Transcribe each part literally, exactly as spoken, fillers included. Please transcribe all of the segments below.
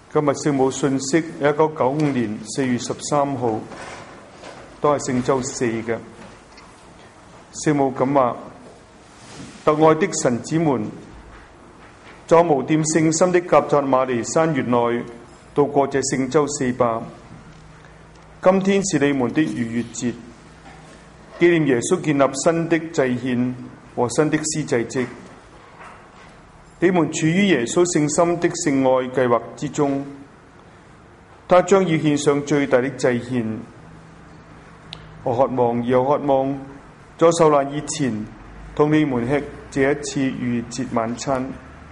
今日聖母信息，一九九五年四月十三號，都係聖週四嘅。聖母咁話：特愛的神子們，在無玷聖心的革責瑪尼山月內度過這聖週四吧。今天是你們的逾越節，紀念耶穌建立新的祭獻和新的司祭職。你們處於耶穌聖心的聖愛計劃之中，他將要獻上最大的祭獻。我渴望，又渴望，在受難以前，同你們吃這一次逾越節晚餐。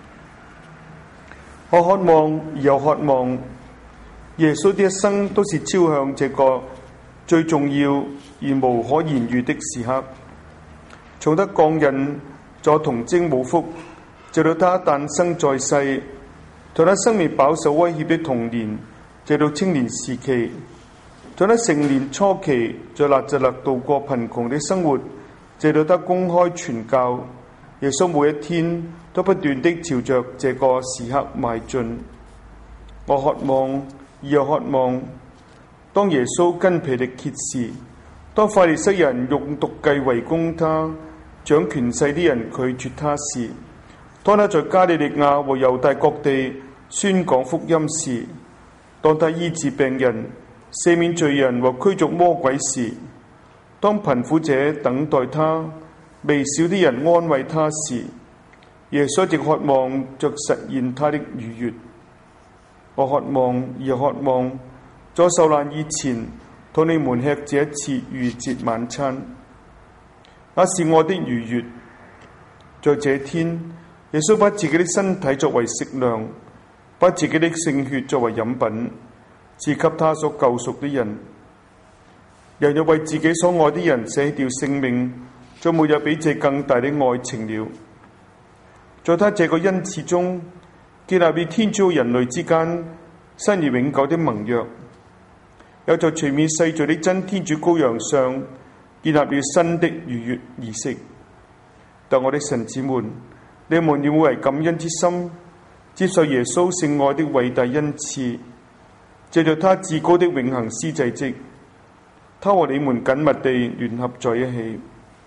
我渴望，又渴望，耶穌的一生都是朝向這個最重要而無可言喻的時刻，從他降孕在童貞母腹，直到他誕生在世，從他生命飽受威脅的童年，直到青年時期，從他成年初期在納匝肋度過貧窮的生活，直到他公開傳教，耶穌每一天都不斷地朝着這個時刻邁進。我渴望，又渴望，當耶穌筋疲力竭時，當法利賽人用毒計圍攻他，掌權勢的人拒絕他時，當他在加利利亞和猶大各地宣講福音時，當他醫治病人、赦免罪人和驅逐魔鬼時，當貧苦者等待他、微小的人安慰他時，耶穌亦渴望着實現他的逾越。我渴望，又渴望，在受難以前，同你們吃這一次逾越節晚餐。那是我的逾越。在這天，耶穌把自己的身體作為食糧，把自己的聖血作為飲品，賜給他所救贖的人。人若為自己所愛的人捨掉性命，就沒有比這更大的愛情了。在他這個恩賜中，建立與天主人類之間新而永久的盟約，又在除免世罪的真天主羔羊上建立了新的逾越儀式。但我的神子們，你們要為感恩之心，接受耶穌聖愛的偉大恩賜，藉着他至高的永恆司祭職，他和你們緊密地聯合在一起。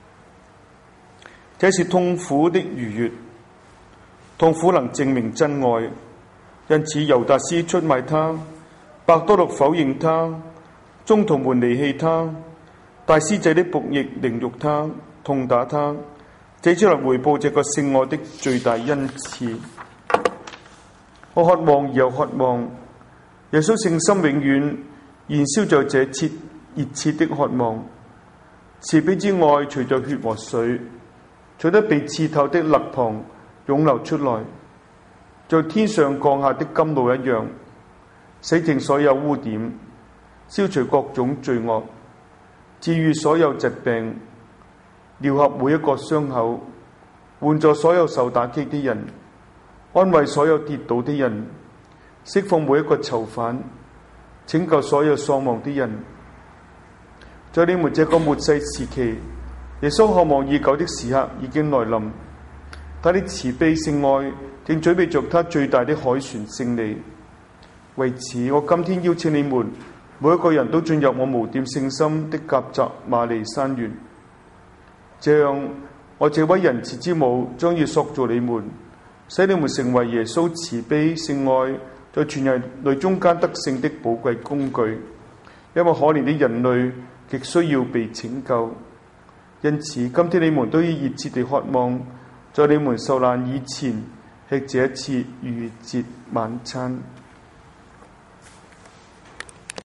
這是痛苦的逾越，痛苦能證明真愛，因此猶達斯出賣他，伯多祿否認他，宗徒們離棄他，大司祭的僕役凌辱他，痛打他，這只能回報這個聖愛的最大恩賜。我渴望，又渴望，耶穌聖心永遠燃燒着這切熱切的渴望。慈悲之愛隨着血和水，從得被刺透的肋旁湧流出來，像天上降下的甘露一樣，洗淨所有污點，消除各種罪惡，治癒所有疾病，療合每一個傷口，援助所有受打擊的人，安慰所有跌倒的人，釋放每一個囚犯，拯救所有喪亡的人。在你們這個末世時期，耶穌渴望已久的時刻已經來臨，他的慈悲聖愛正準備着他最大的凱旋勝利。為此，我今天邀請你們每一個人都進入我無玷聖心的革責瑪尼山園，這樣我這位仁慈之母將要塑造你們，使你們成為耶穌慈悲聖愛在全人類中間得勝的寶貴工具。因為可憐的人類極需要被拯救，因此今天你們都要熱切地渴望，在你們受難以前吃這一次逾越節晚餐。